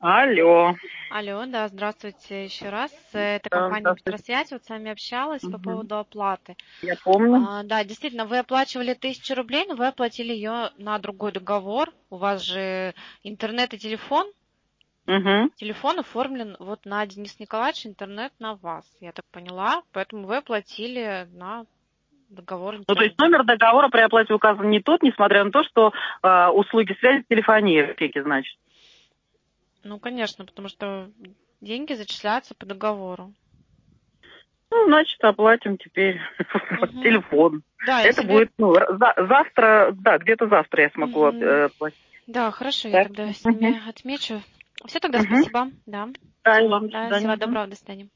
Алло. Алло, да, здравствуйте еще раз. Это Да, компания здравствуйте. Петросвязь. Вот с вами общалась по Мгм. поводу оплаты. Я помню. Да, действительно, вы оплачивали 1000 рублей, но вы оплатили ее на другой договор. У вас же интернет и телефон. Мгм. Телефон оформлен вот на Дениса Николаевича, интернет на вас, я так поняла. Поэтому вы оплатили на договор Ну, то есть интернет. номер договора при оплате указан не тот, несмотря на то, что услуги связи, телефонии в аптеке, значит. Ну, конечно, потому что деньги зачисляются по договору. Ну, значит, оплатим теперь Мгм. телефон. Да, я Это себе... будет, завтра, да, где-то завтра я смогу Мгм. оплатить. Да, хорошо, я Так. тогда Мгм. себе отмечу. Все, тогда Мгм. спасибо. Да. Да, и Все. вам до Да, свидания. всего Мгм. доброго, до свидания.